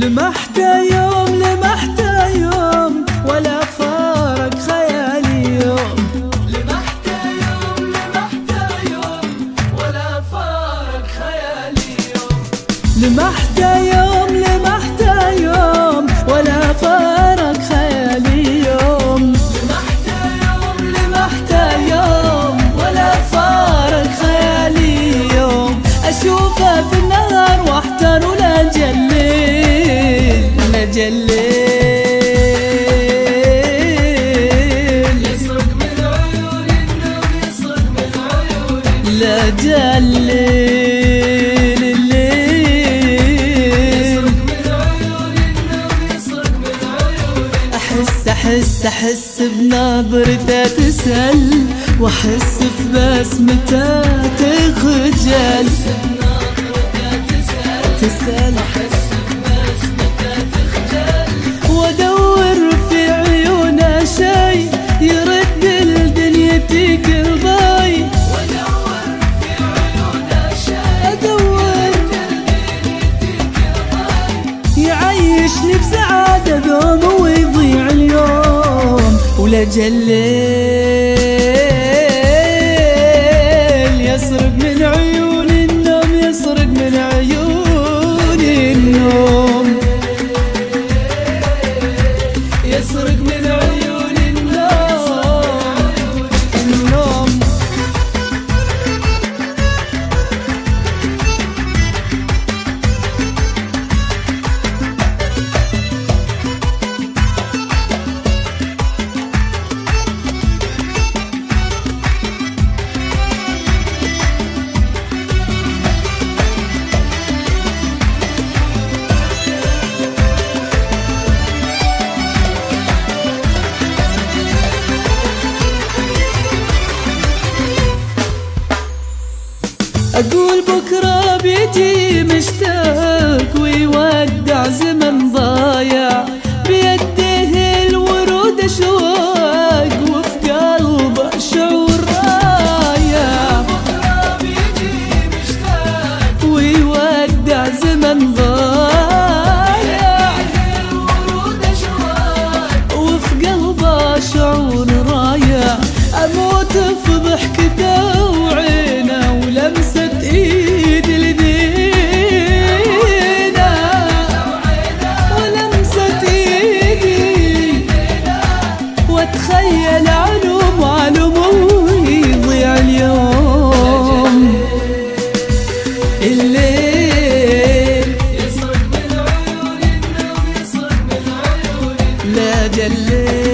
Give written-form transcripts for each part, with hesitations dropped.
لمحت يوم لمحت يوم ولا فارق خيالي يوم. لمحت يوم لمحت يوم ولا فارق خيالي يوم. لمحت يوم لمحت يوم ولا فارق خيالي يوم. لمحت يوم لمحت يوم ولا فارق خيالي يوم. أشوفه في النهار واحتار ولا جليل لا جليل. يسرق من عيون النوم يسرق من عيون لا جليل الليل. يسرق من عيون النوم يسرق من عيون. أحس بنظرته تسأل وأحس في بسمته تخجل. تسأل وادور في عيونه شي يرد لدنيتي كل ضي. وادور في عيونه شي ادور لدنيتي كل ضي. يعيشني بسعادة دوم ويضيع اليوم ولا جليل. يسرق من عيون النوم يسرق من عيون النوم. يسرق من عيون النوم. أقول بكرة بيجي مشتاق ويودع زمن ضايع. بيده الورود أشواق وفي قلبه شعور رايع. بكرة بيجي مشتاق ويودع زمن ضايع. الورود أشواق وفي قلبه شعور رايع. أموت في ضحكته وعينه ولمسة ايد لدينا. ولمسة ايدي واتخيل علوم ويضيع اليوم الليل. يسرق من عيون النوم يسرق من عيون لا جليل.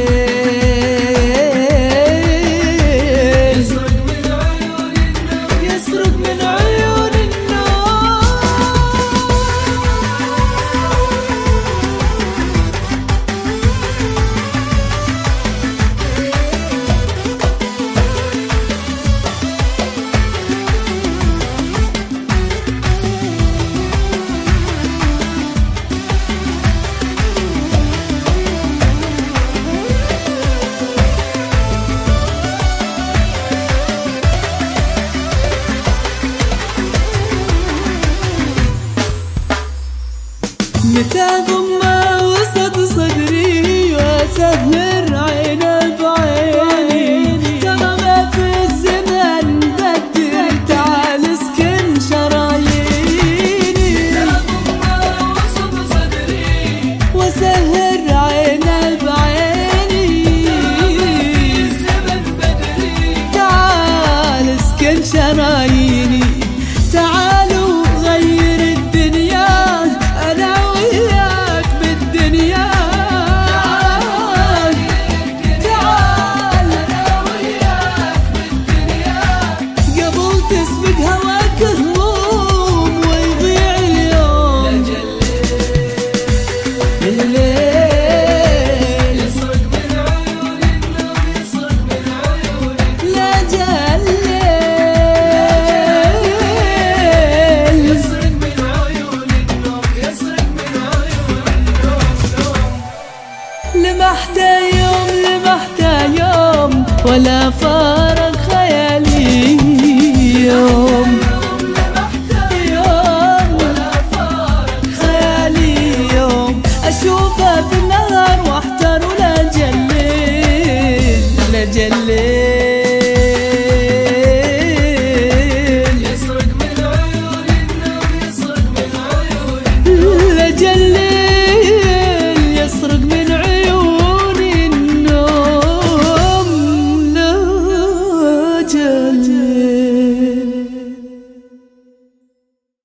متى ضمه وسط صدري واسهر عينه بعيني. ترى ما في الزمن بدل تعال اسكن شراييني. متى ضمه وسط صدري واسهر عينه بعيني. ترى ما في الزمن بدل تعال اسكن شراييني.